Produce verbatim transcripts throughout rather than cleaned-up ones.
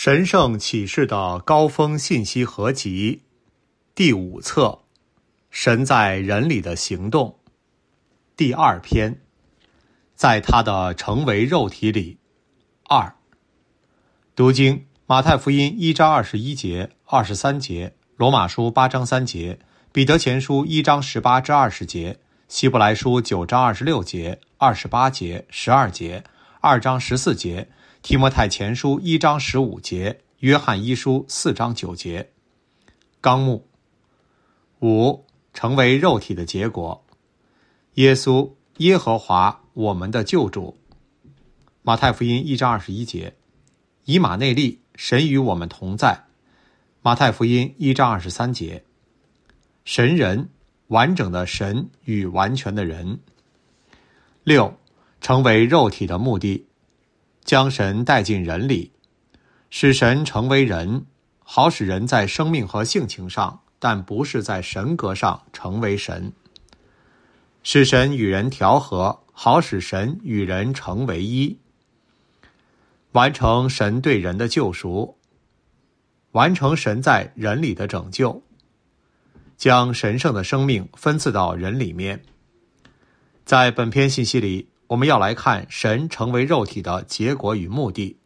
神圣启示的高峰信息合集第五册，神在人里的行动，第二篇，在他的成为肉体里。二，读经：马太福音一章二十一节、二十三节，罗马书八章三节，彼得前书一章十八至二十节，希伯来书九章二十六节、二十八节、十二节，二章十四节，提摩太前书一章十五节，约翰一书四章九节。纲目五，成为肉体的结果。耶稣，耶和华，我们的救主。马太福音一章二十一节，以马内利，神与我们同在。马太福音一章二十三节，神人，完整的神与完全的人。六，成为肉体的目的，将神带进人里，使神成为人，好使人在生命和性情上，但不是在神格上成为神。使神与人调和，好使神与人成为一。完成神对人的救赎，完成神在人里的拯救，将神圣的生命分赐到人里面。在本篇信息里，我们要来看神成为肉体的结果与目的。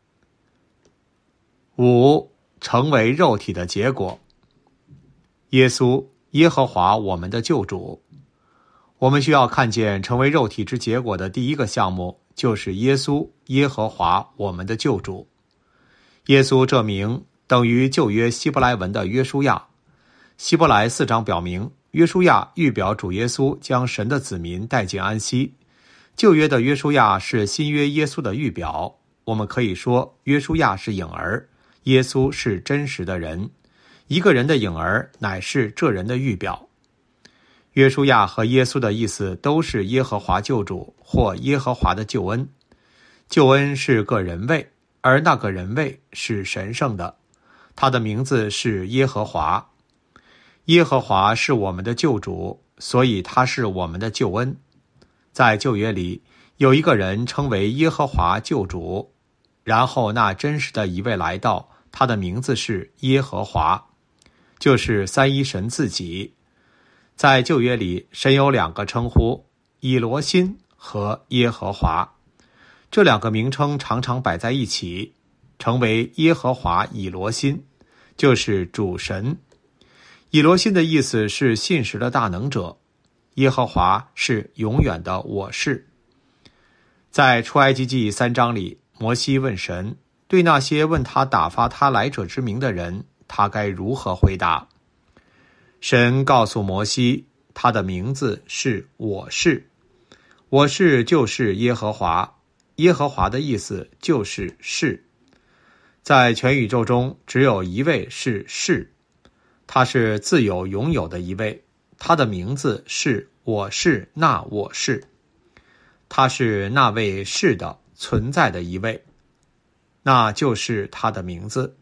五，成为肉体的结果。耶稣，耶和华，我们的救主。我们需要看见成为肉体之结果的第一个项目，就是耶稣，耶和华，我们的救主。耶稣这名等于旧约希伯来文的约书亚。希伯来四章表明，约书亚预表主耶稣将神的子民带进安息。旧约的约书亚是新约耶稣的预表。我们可以说，约书亚是影儿，耶稣是真实的人。一个人的影儿乃是这人的预表。约书亚和耶稣的意思都是耶和华救主或耶和华的救恩。救恩是个人位，而那个人位是神圣的，他的名字是耶和华。耶和华是我们的救主，所以他是我们的救恩。在旧约里，有一个人称为耶和华救主，然后那真实的一位来到，他的名字是耶和华，就是三一神自己。在旧约里，神有两个称呼，以罗辛和耶和华。这两个名称常常摆在一起，成为耶和华以罗辛，就是主神。以罗辛的意思是信实的大能者，耶和华是永远的我是。在出埃及记三章里，摩西问神，对那些问他打发他来者之名的人，他该如何回答？神告诉摩西，他的名字是我是。我是就是耶和华，耶和华的意思就是是。在全宇宙中，只有一位是是，他是自有永有的一位，他的名字是我是那我是。他是那位是的存在的一位，那就是他的名字。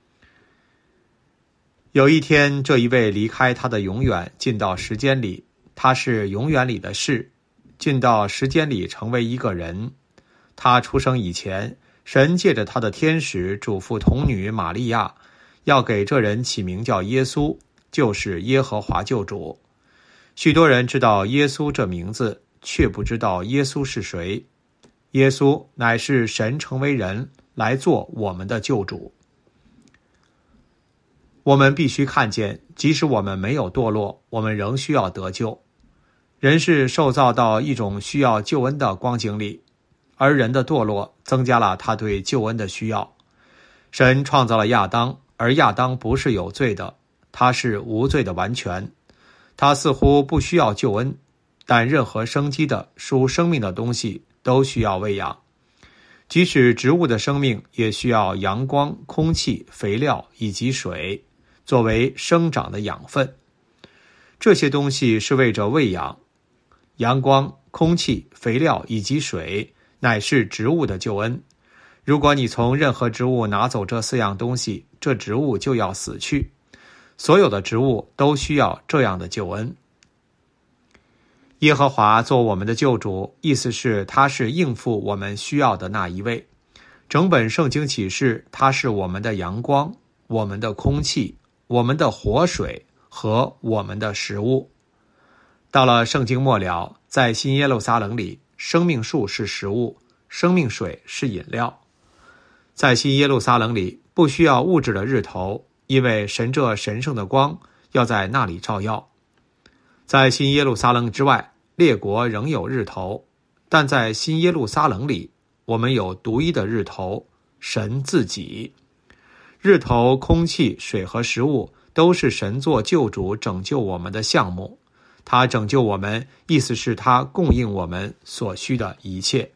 有一天，这一位离开他的永远，进到时间里，他是永远里的事，进到时间里成为一个人。他出生以前，神借着他的天使嘱咐童女玛利亚，要给这人起名叫耶稣，就是耶和华救主。许多人知道耶稣这名字，却不知道耶稣是谁。耶稣乃是神成为人，来做我们的救主。我们必须看见，即使我们没有堕落，我们仍需要得救。人是受造到一种需要救恩的光景里，而人的堕落增加了他对救恩的需要。神创造了亚当，而亚当不是有罪的，他是无罪的完全。他似乎不需要救恩，但任何生机的、属生命的东西都需要喂养。即使植物的生命也需要阳光、空气、肥料以及水作为生长的养分。这些东西是为着喂养。阳光、空气、肥料以及水乃是植物的救恩。如果你从任何植物拿走这四样东西，这植物就要死去。所有的植物都需要这样的救恩。耶和华做我们的救主，意思是他是应付我们需要的那一位。 整本圣经启示，它是我们的阳光，我们的空气，我们的活水和我们的食物。到了圣经末了，在新耶路撒冷里，生命树是食物，生命水是饮料。在新耶路撒冷里，不需要物质的日头，因为神这神圣的光要在那里照耀。在新耶路撒冷之外，列国仍有日头，但在新耶路撒冷里，我们有独一的日头，神自己。日头、空气、水和食物都是神做救主拯救我们的项目。他拯救我们，意思是他供应我们所需的一切。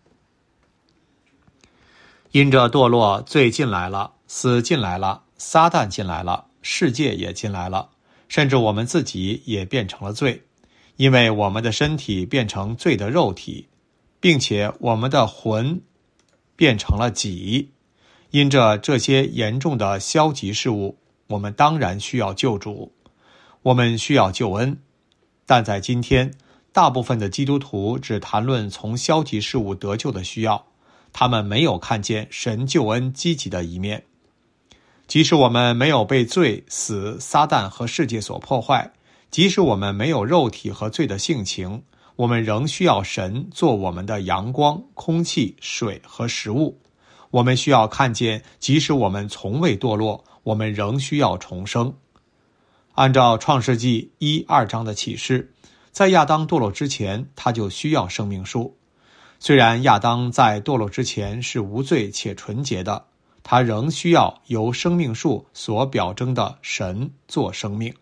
因着堕落，罪进来了，死进来了，撒旦进来了，世界也进来了，甚至我们自己也变成了罪，因为我们的身体变成罪的肉体，并且我们的魂变成了己。因着这些严重的消极事物，我们当然需要救主，我们需要救恩。但在今天，大部分的基督徒只谈论从消极事物得救的需要，他们没有看见神救恩积极的一面。即使我们没有被罪、死、撒旦和世界所破坏，即使我们没有肉体和罪的性情，我们仍需要神做我们的阳光、空气、水和食物。我们需要看见，即使我们从未堕落，我们仍需要重生。按照创世纪一二章的启示，在亚当堕落之前，他就需要生命树。虽然亚当在堕落之前是无罪且纯洁的，他仍需要由生命树所表征的神做生命。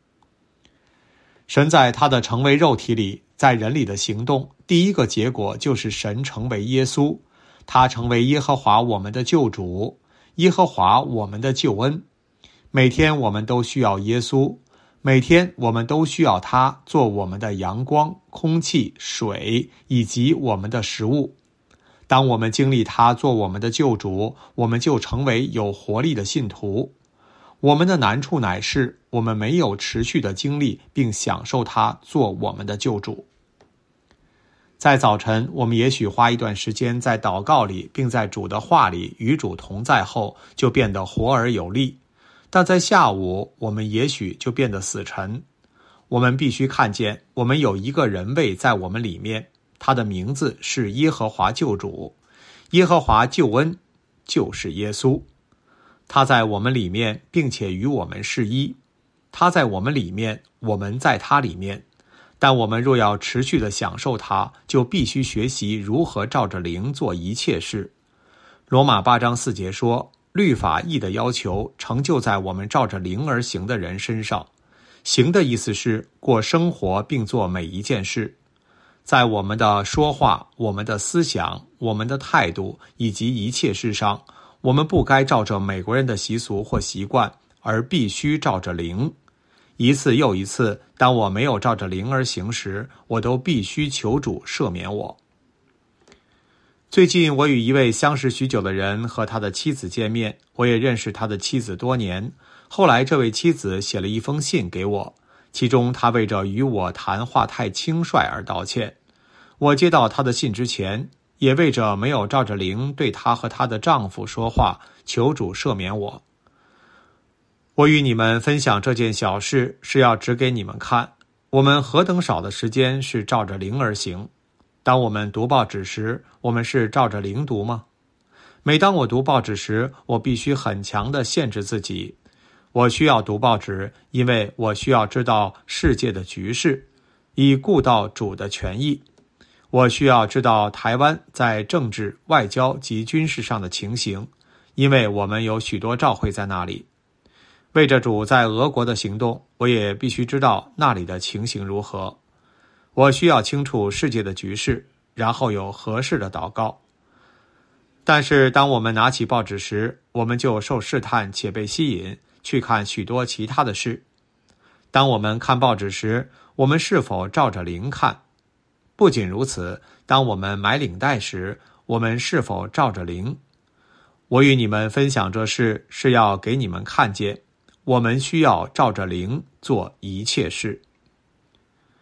神在他的成为肉体里，在人里的行动，第一个结果就是神成为耶稣，他成为耶和华我们的救主，耶和华我们的救恩。每天我们都需要耶稣，每天我们都需要他做我们的阳光、空气、水以及我们的食物。当我们经历他做我们的救主，我们就成为有活力的信徒。我们的难处乃是我们没有持续的经历并享受他做我们的救主。在早晨，我们也许花一段时间在祷告里，并在主的话里与主同在后，就变得活而有力。但在下午，我们也许就变得死沉。我们必须看见，我们有一个人位在我们里面，他的名字是耶和华救主。耶和华救恩就是耶稣，他在我们里面，并且与我们是一。他在我们里面，我们在他里面。但我们若要持续地享受它，就必须学习如何照着灵做一切事。罗马八章四节说，律法义的要求成就在我们照着灵而行的人身上。行的意思是过生活并做每一件事。在我们的说话、我们的思想、我们的态度以及一切事上，我们不该照着美国人的习俗或习惯，而必须照着灵。一次又一次，当我没有照着灵而行时，我都必须求主赦免我。最近我与一位相识许久的人和他的妻子见面，我也认识他的妻子多年。后来这位妻子写了一封信给我，其中他为着与我谈话太轻率而道歉。我接到他的信之前，也为着没有照着灵对他和他的丈夫说话，求主赦免我。我与你们分享这件小事，是要指给你们看，我们何等少的时间是照着灵而行。当我们读报纸时，我们是照着灵读吗？每当我读报纸时，我必须很强地限制自己。我需要读报纸，因为我需要知道世界的局势，以顾到主的权益。我需要知道台湾在政治、外交及军事上的情形，因为我们有许多教会在那里。为着主在俄国的行动，我也必须知道那里的情形如何。我需要清楚世界的局势，然后有合适的祷告。但是当我们拿起报纸时，我们就受试探且被吸引，去看许多其他的事。当我们看报纸时，我们是否照着灵看？不仅如此，当我们买领带时，我们是否照着灵？我与你们分享这事，是要给你们看见，我们需要照着灵做一切事。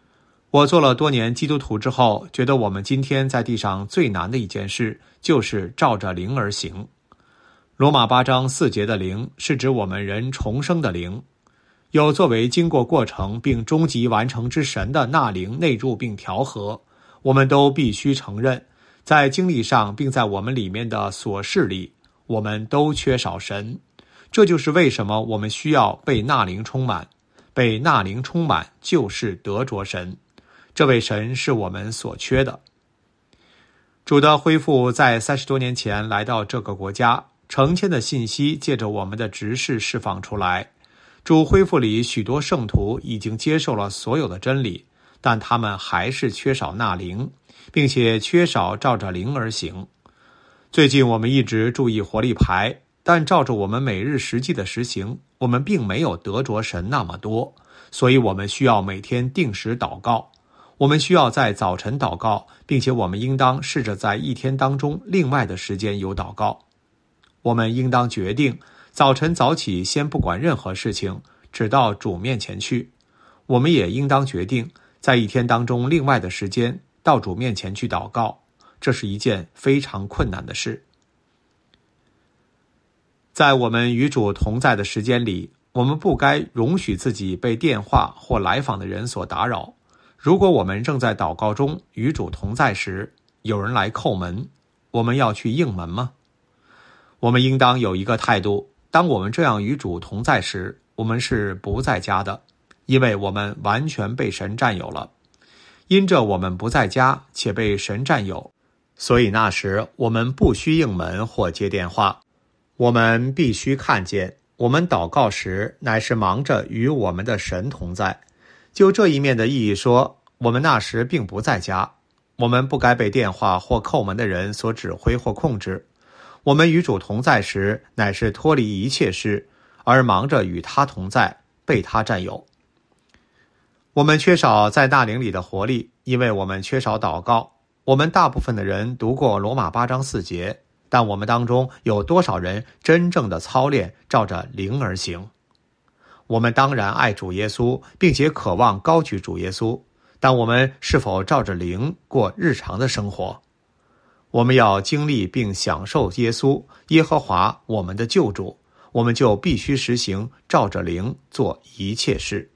我做了多年基督徒之后，觉得我们今天在地上最难的一件事，就是照着灵而行。罗马八章四节的灵，是指我们人重生的灵，有作为经过过程并终极完成之神的那灵内住并调和。我们都必须承认，在经历上并在我们里面的琐事里，我们都缺少神。这就是为什么我们需要被那灵充满。被那灵充满就是得着神，这位神是我们所缺的。主的恢复在三十多年前来到这个国家，成千的信息借着我们的执事释放出来。主恢复里许多圣徒已经接受了所有的真理，但他们还是缺少那灵，并且缺少照着灵而行。最近我们一直注意活力牌，但照着我们每日实际的实行，我们并没有得着神那么多，所以我们需要每天定时祷告。我们需要在早晨祷告，并且我们应当试着在一天当中另外的时间有祷告。我们应当决定早晨早起先不管任何事情，只到主面前去。我们也应当决定在一天当中另外的时间到主面前去祷告，这是一件非常困难的事。在我们与主同在的时间里，我们不该容许自己被电话或来访的人所打扰。如果我们正在祷告中与主同在时，有人来叩门，我们要去应门吗？我们应当有一个态度，当我们这样与主同在时，我们是不在家的，因为我们完全被神占有了。因着我们不在家且被神占有，所以那时我们不需应门或接电话。我们必须看见，我们祷告时乃是忙着与我们的神同在。就这一面的意义说，我们那时并不在家，我们不该被电话或叩门的人所指挥或控制。我们与主同在时，乃是脱离一切事，而忙着与他同在，被他占有。我们缺少在那灵里的活力，因为我们缺少祷告。我们大部分的人读过罗马八章四节，但我们当中有多少人真正的操练照着灵而行？我们当然爱主耶稣，并且渴望高举主耶稣，但我们是否照着灵过日常的生活？我们要经历并享受耶稣，耶和华我们的救主，我们就必须实行照着灵做一切事。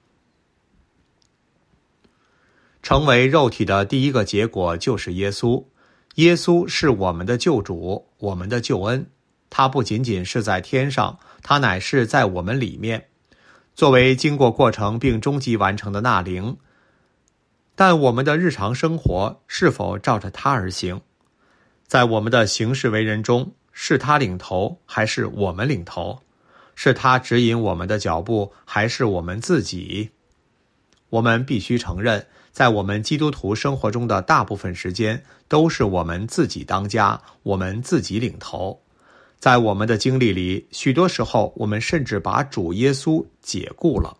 成为肉体的第一个结果就是耶稣。耶稣是我们的救主，我们的救恩。他不仅仅是在天上，他乃是在我们里面，作为经过过程并终极完成的那灵。但我们的日常生活是否照着他而行？在我们的行事为人中，是他领头还是我们领头？是他指引我们的脚步还是我们自己？我们必须承认，在我们基督徒生活中的大部分时间都是我们自己当家，我们自己领头。在我们的经历里，许多时候我们甚至把主耶稣解雇了。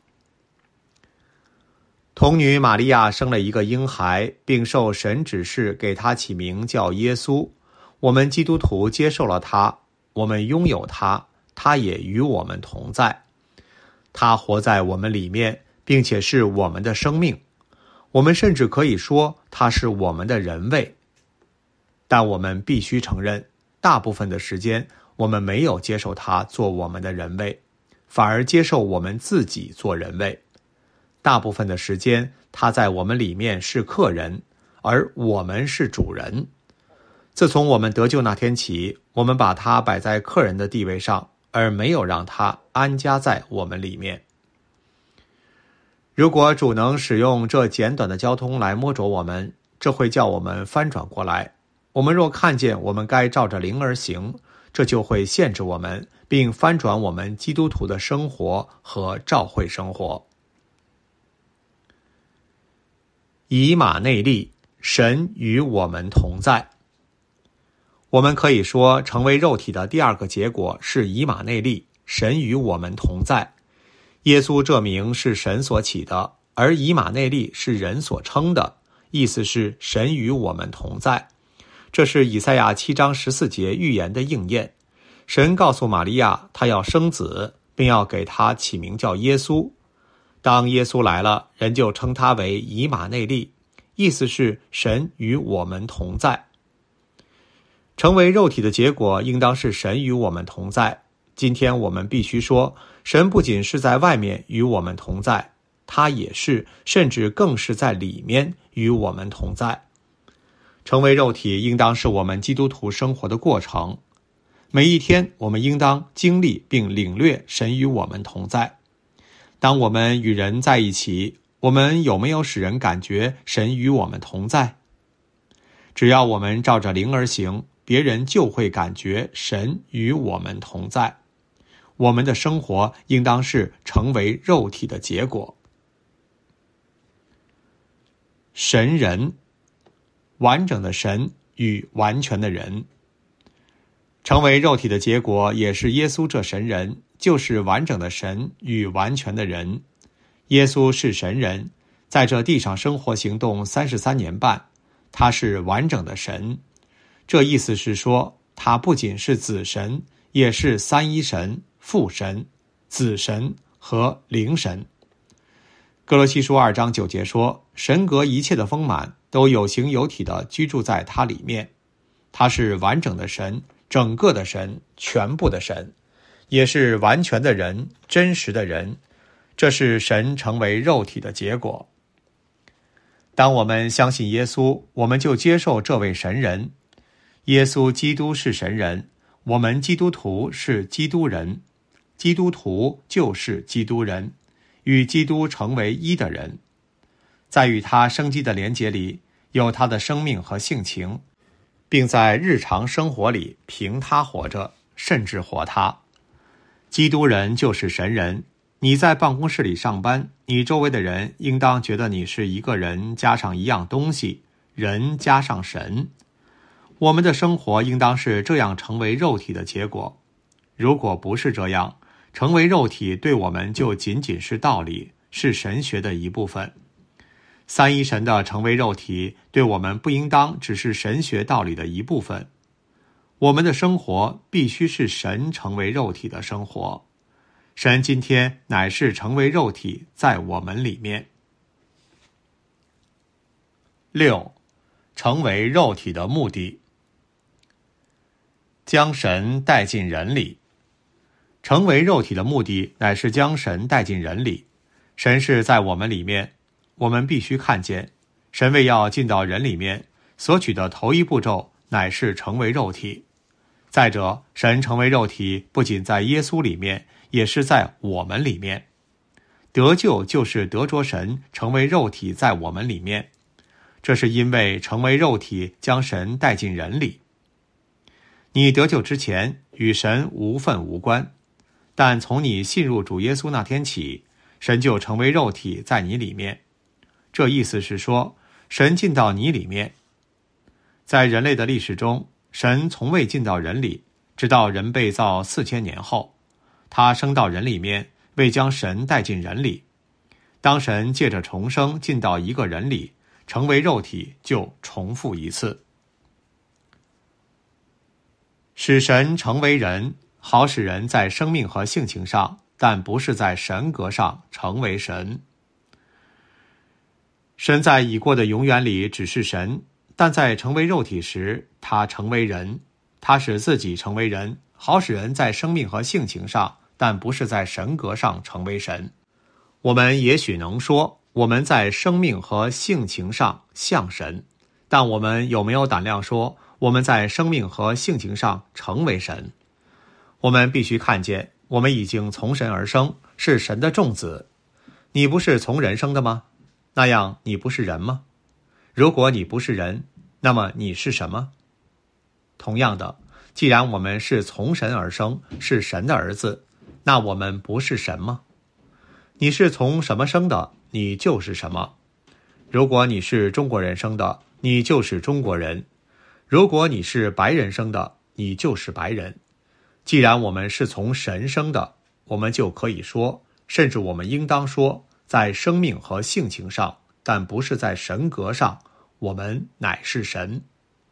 童女玛利亚生了一个婴孩，并受神指示给他起名叫耶稣。我们基督徒接受了他，我们拥有他，他也与我们同在。他活在我们里面，并且是我们的生命。我们甚至可以说他是我们的人位。但我们必须承认，大部分的时间我们没有接受他做我们的人位，反而接受我们自己做人位。大部分的时间他在我们里面是客人，而我们是主人。自从我们得救那天起，我们把他摆在客人的地位上，而没有让他安家在我们里面。如果主能使用这简短的交通来摸着我们，这会叫我们翻转过来。我们若看见我们该照着灵而行，这就会限制我们，并翻转我们基督徒的生活和教会生活。以马内利，神与我们同在。我们可以说，成为肉体的第二个结果是以马内利，神与我们同在。耶稣这名是神所起的，而以马内利是人所称的，意思是神与我们同在。这是以赛亚七章十四节预言的应验。神告诉玛利亚，他要生子，并要给他起名叫耶稣。 当耶稣来了，人就称他为以马内利，意思是神与我们同在。成为肉体的结果应当是神与我们同在。今天我们必须说，神不仅是在外面与我们同在，他也是，甚至更是在里面与我们同在。成为肉体应当是我们基督徒生活的过程。每一天我们应当经历并领略神与我们同在。当我们与人在一起，我们有没有使人感觉神与我们同在？只要我们照着灵而行，别人就会感觉神与我们同在。我们的生活应当是成为肉体的结果。神人，完整的神与完全的人。成为肉体的结果也是耶稣这神人，就是完整的神与完全的人。耶稣是神人，在这地上生活行动三十三年半，他是完整的神。这意思是说，他不仅是子神，也是三一神、父神、子神和灵神。哥罗西书二章九节说，神格一切的丰满都有形有体的居住在他里面。他是完整的神，整个的神，全部的神，也是完全的人，真实的人。这是神成为肉体的结果。当我们相信耶稣，我们就接受这位神人。耶稣基督是神人，我们基督徒是基督人。基督徒就是基督人，与基督成为一的人。在与他生机的连结里，有他的生命和性情，并在日常生活里凭他活着，甚至活他。基督人就是神人。你在办公室里上班，你周围的人应当觉得你是一个人加上一样东西，人加上神。我们的生活应当是这样成为肉体的结果。如果不是这样，成为肉体对我们就仅仅是道理，是神学的一部分。三一神的成为肉体对我们不应当只是神学道理的一部分。我们的生活必须是神成为肉体的生活。神今天乃是成为肉体在我们里面。六，成为肉体的目的。将神带进人里。成为肉体的目的乃是将神带进人里。神是在我们里面，我们必须看见，神为要进到人里面，所取的头一步骤乃是成为肉体。再者，神成为肉体不仅在耶稣里面，也是在我们里面。得救就是得着神成为肉体在我们里面，这是因为成为肉体将神带进人里。你得救之前与神无分无关，但从你信入主耶稣那天起，神就成为肉体在你里面。这意思是说，神进到你里面。在人类的历史中，神从未进到人里，直到人被造四千年后，他升到人里面，为将神带进人里。当神借着重生进到一个人里，成为肉体，就重复一次。使神成为人，好使人在生命和性情上，但不是在神格上成为神。神在已过的永远里只是神，但在成为肉体时，他成为人。他使自己成为人，好使人在生命和性情上，但不是在神格上成为神。我们也许能说，我们在生命和性情上像神，但我们有没有胆量说，我们在生命和性情上成为神？我们必须看见，我们已经从神而生，是神的众子。你不是从人生的吗？那样你不是人吗？如果你不是人，那么你是什么？同样的，既然我们是从神而生，是神的儿子，那我们不是神吗？你是从什么生的，你就是什么。如果你是中国人生的，你就是中国人；如果你是白人生的，你就是白人。既然我们是从神生的，我们就可以说，甚至我们应当说，在生命和性情上，但不是在神格上，我们乃是神。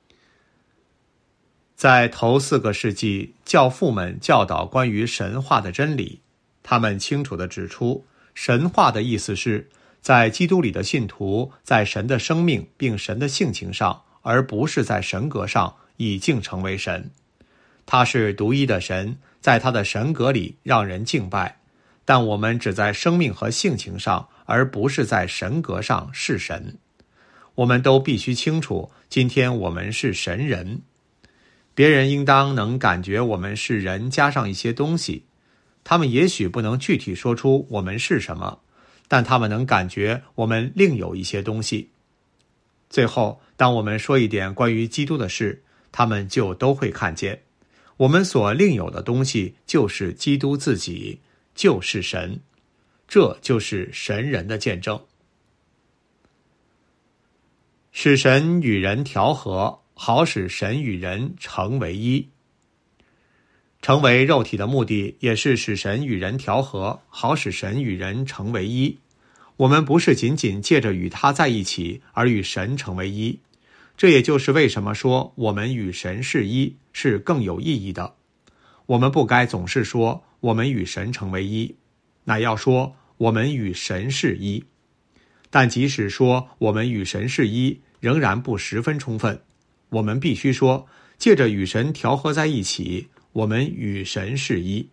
在头四个世纪，教父们教导关于神话的真理，他们清楚地指出， 神化的意思是，在基督里的信徒在神的生命并神的性情上，而不是在神格上已经成为神。他是独一的神，在他的神格里让人敬拜，但我们只在生命和性情上，而不是在神格上是神。我们都必须清楚，今天我们是神人。别人应当能感觉我们是人加上一些东西，他们也许不能具体说出我们是什么，但他们能感觉我们另有一些东西。最后，当我们说一点关于基督的事，他们就都会看见，我们所另有的东西就是基督自己，就是神。这就是神人的见证。使神与人调和，好使神与人成为一。成为肉体的目的也是使神与人调和，好使神与人成为一。我们不是仅仅借着与他在一起而与神成为一，这也就是为什么说我们与神是一是更有意义的。我们不该总是说我们与神成为一，乃要说我们与神是一。但即使说我们与神是一，仍然不十分充分。我们必须说，借着与神调和在一起，我们与神是一。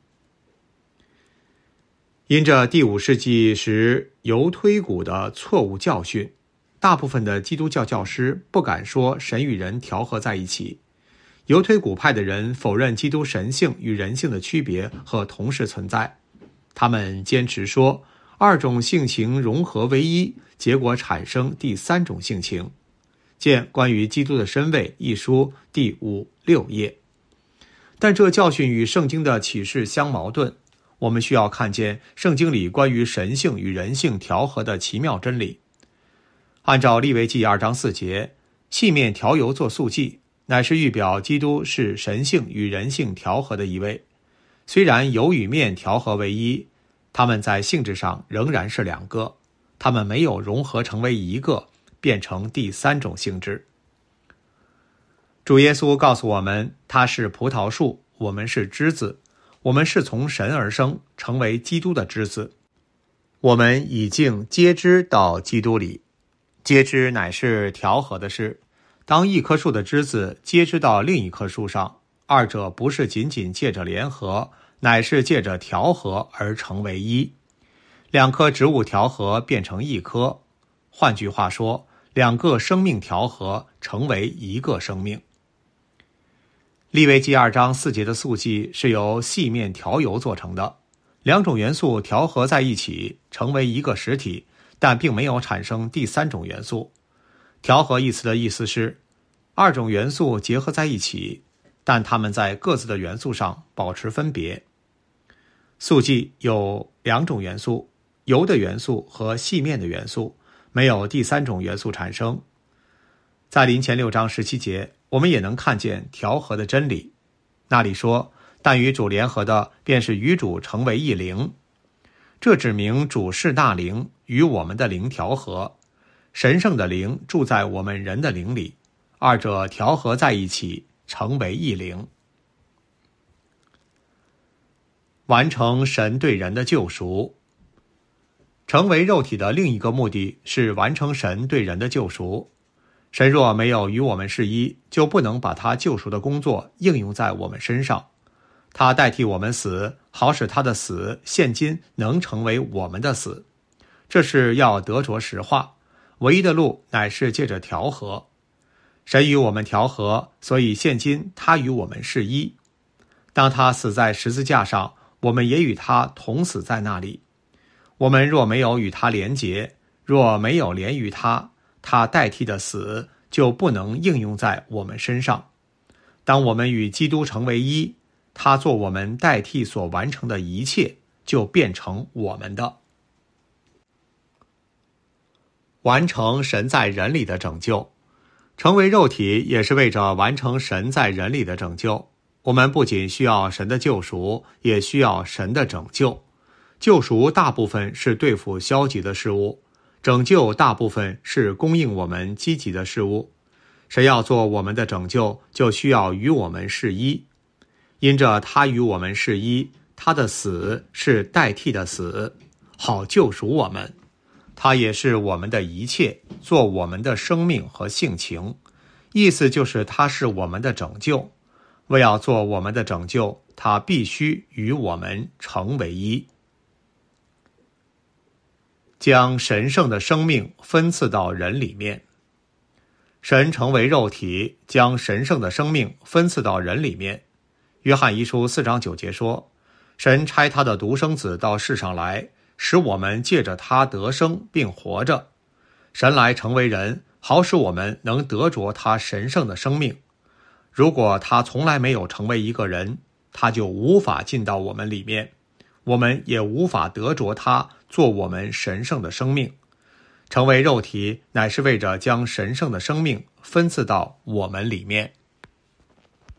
因着第五世纪时犹推古的错误教训，大部分的基督教教师不敢说神与人调和在一起。犹推古派的人否认基督神性与人性的区别和同时存在，他们坚持说二种性情融合为一，结果产生第三种性情。见《关于基督的身位》一书第五六页。但这教训与圣经的启示相矛盾。我们需要看见圣经里关于神性与人性调和的奇妙真理。按照利未记二章四节，细面调油做素祭，乃是预表基督是神性与人性调和的一位。虽然油与面调和为一，它们在性质上仍然是两个，它们没有融合成为一个，变成第三种性质。主耶稣告诉我们，他是葡萄树，我们是枝子，我们是从神而生，成为基督的枝子。我们已经接枝到基督里。接枝乃是调和的事。当一棵树的枝子接枝到另一棵树上，二者不是仅仅借着联合，乃是借着调和而成为一。两棵植物调和变成一棵，换句话说，两个生命调和成为一个生命。利未记二章四节的素祭是由细面调油做成的，两种元素调和在一起，成为一个实体，但并没有产生第三种元素。调和一词的意思是，二种元素结合在一起，但它们在各自的元素上保持分别。素祭有两种元素，油的元素和细面的元素，没有第三种元素产生。在林前六章十七节，我们也能看见调和的真理。那里说，但与主联合的，便是与主成为一灵。这指明主是那灵，与我们的灵调和。神圣的灵住在我们人的灵里，二者调和在一起，成为一灵。完成神对人的救赎。成为肉体的另一个目的是完成神对人的救赎。神若没有与我们是一，就不能把他救赎的工作应用在我们身上。他代替我们死，好使他的死现今能成为我们的死。这是要得着实话，唯一的路乃是借着调和。神与我们调和，所以现今他与我们是一。当他死在十字架上，我们也与他同死在那里。我们若没有与他连结，若没有连于他，他代替的死就不能应用在我们身上。当我们与基督成为一，他做我们代替所完成的一切，就变成我们的。完成神在人里的拯救。成为肉体也是为着完成神在人里的拯救。我们不仅需要神的救赎，也需要神的拯救。救赎大部分是对付消极的事物，拯救大部分是供应我们积极的事物。神要做我们的拯救，就需要与我们是一。因着他与我们是一，他的死是代替的死， 好救赎我们。他也是我们的一切，做我们的生命和性情。意思就是他是我们的拯救。为要做我们的拯救，他必须与我们成为一。将神圣的生命分赐到人里面。神成为肉体，将神圣的生命分赐到人里面。约翰一书四章九节说，神差他的独生子到世上来，使我们借着他得生并活着。神来成为人，好使我们能得着他神圣的生命。如果他从来没有成为一个人，他就无法进到我们里面，我们也无法得着他做我们神圣的生命。成为肉体，乃是为着将神圣的生命分赐到我们里面。